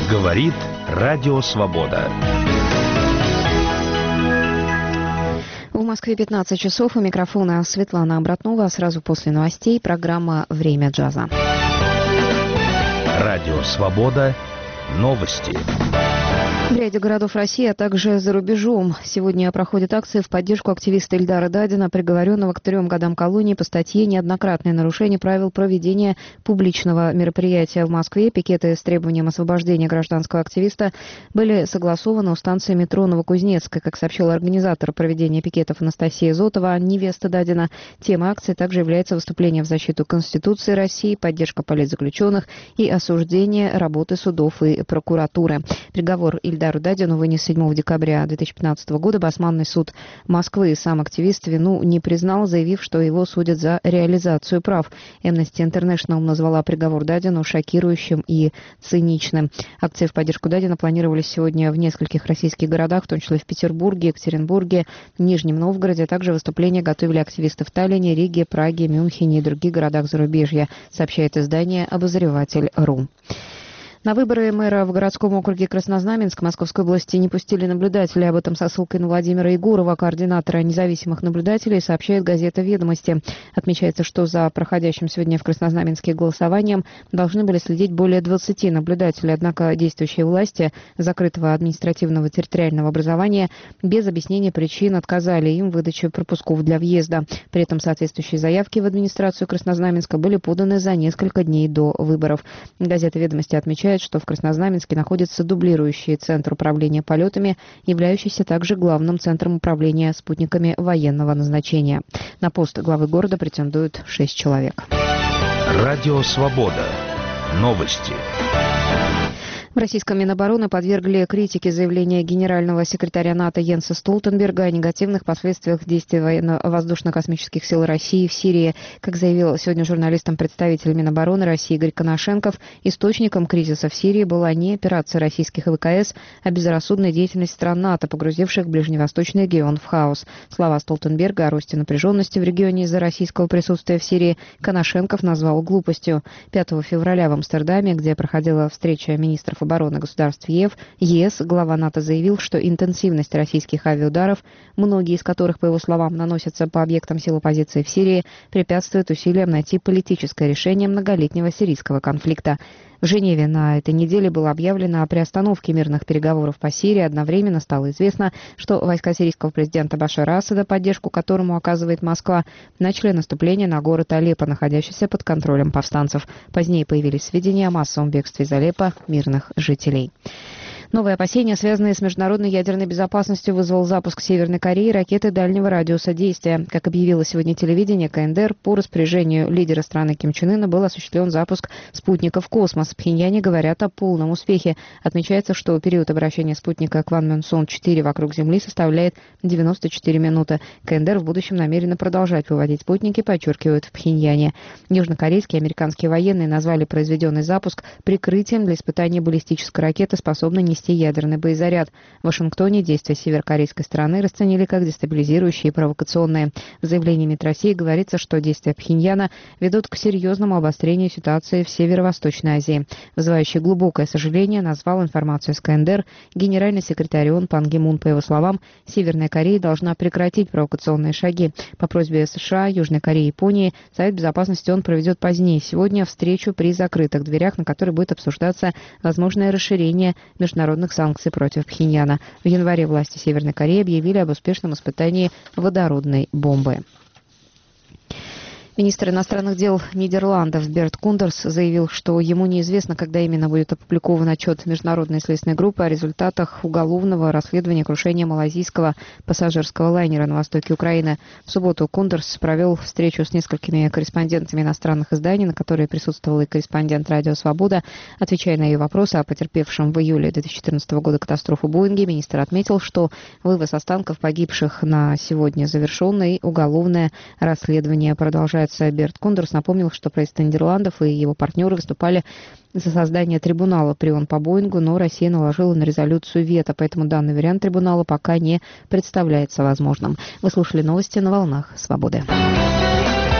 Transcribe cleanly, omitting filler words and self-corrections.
Говорит Радио Свобода. В Москве 15 часов. У микрофона Светлана Обратнова. Сразу после новостей программа «Время джаза». Радио Свобода. Новости. В ряде городов России, а также за рубежом сегодня проходит акция в поддержку активиста Ильдара Дадина, приговоренного к 3 годам колонии по статье «Неоднократное нарушение правил проведения публичного мероприятия». В Москве пикеты с требованием освобождения гражданского активиста были согласованы у станции метро Новокузнецкая. Как сообщила организатор проведения пикетов Анастасия Зотова, невеста Дадина, темой акции также является выступление в защиту Конституции России, поддержка политзаключенных и осуждение работы судов и прокуратуры. Приговор Ильдару Дадину вынес 7 декабря 2015 года Басманный суд Москвы. Сам активист вину не признал, заявив, что его судят за реализацию прав. Amnesty International назвала приговор Дадину шокирующим и циничным. Акции в поддержку Дадина планировались сегодня в нескольких российских городах, в том числе в Петербурге, Екатеринбурге, Нижнем Новгороде. Также выступления готовили активисты в Таллине, Риге, Праге, Мюнхене и других городах зарубежья, сообщает издание «Обозреватель.ру». На выборы мэра в городском округе Краснознаменск Московской области не пустили наблюдателей. Об этом со ссылкой на Владимира Егорова, координатора независимых наблюдателей, сообщает газета «Ведомости». Отмечается, что за проходящим сегодня в Краснознаменске голосованием должны были следить более 20 наблюдателей. Однако действующие власти закрытого административного территориального образования без объяснения причин отказали им в выдаче пропусков для въезда. При этом соответствующие заявки в администрацию Краснознаменска были поданы за несколько дней до выборов. Газета «Ведомости» отмечает, что в Краснознаменске находится дублирующий центр управления полетами, являющийся также главным центром управления спутниками военного назначения. На пост главы города претендуют 6 человек. Радио Свобода. Новости. В российском Минобороны подвергли критике заявления генерального секретаря НАТО Йенса Столтенберга о негативных последствиях действий военно-воздушно-космических сил России в Сирии. Как заявил сегодня журналистам представитель Минобороны России Игорь Коношенков, источником кризиса в Сирии была не операция российских ВКС, а безрассудная деятельность стран НАТО, погрузивших ближневосточный регион в хаос. Слова Столтенберга о росте напряженности в регионе из-за российского присутствия в Сирии Коношенков назвал глупостью. 5 февраля в Амстердаме, где проходила встреча министров обороны государств ЕС, глава НАТО заявил, что интенсивность российских авиаударов, многие из которых, по его словам, наносятся по объектам сил оппозиции в Сирии, препятствует усилиям найти политическое решение многолетнего сирийского конфликта. В Женеве на этой неделе было объявлено о приостановке мирных переговоров по Сирии. Одновременно стало известно, что войска сирийского президента Башара Асада, поддержку которому оказывает Москва, начали наступление на город Алеппо, находящийся под контролем повстанцев. Позднее появились сведения о массовом бегстве из Алеппо мирных жителей. Новые опасения, связанные с международной ядерной безопасностью, вызвал запуск Северной Кореи ракеты дальнего радиуса действия. Как объявило сегодня телевидение КНДР, по распоряжению лидера страны Ким Чен Ына был осуществлен запуск спутника в космос. В Пхеньяне говорят о полном успехе. Отмечается, что период обращения спутника Кванмёнсон-4 вокруг Земли составляет 94 минуты. КНДР в будущем намерена продолжать выводить спутники, подчеркивают в Пхеньяне. Южнокорейские и американские военные назвали произведенный запуск прикрытием для испытания баллистической ракеты, способной нести ядерный боезаряд. В Вашингтоне действия северокорейской стороны расценили как дестабилизирующие и провокационные. В заявлении МИД России говорится, что действия Пхеньяна ведут к серьезному обострению ситуации в Северо-Восточной Азии. Вызывающий глубокое сожаление назвал информацию с КНДР генеральный секретарь ООН Пан Ги Мун. По его словам, Северная Корея должна прекратить провокационные шаги. По просьбе США, Южной Кореи и Японии Совет Безопасности ООН проведет позднее сегодня встречу при закрытых дверях, на которой будет обсуждаться возможное расширение международных санкций против Пхеньяна. В январе власти Северной Кореи объявили об успешном испытании водородной бомбы. Министр иностранных дел Нидерландов Берт Кундерс заявил, что ему неизвестно, когда именно будет опубликован отчет Международной следственной группы о результатах уголовного расследования крушения малайзийского пассажирского лайнера на востоке Украины. В субботу Кундерс провел встречу с несколькими корреспондентами иностранных изданий, на которой присутствовал и корреспондент «Радио Свобода». Отвечая на ее вопросы о потерпевшем в июле 2014 года катастрофу Боинге, министр отметил, что вывоз останков погибших на сегодня завершен, и уголовное расследование продолжается. Берт Кундерс напомнил, что правительство Нидерландов и его партнеры выступали за создание трибунала при ООН по Боингу, но Россия наложила на резолюцию вето, поэтому данный вариант трибунала пока не представляется возможным. Вы слушали новости на волнах Свободы.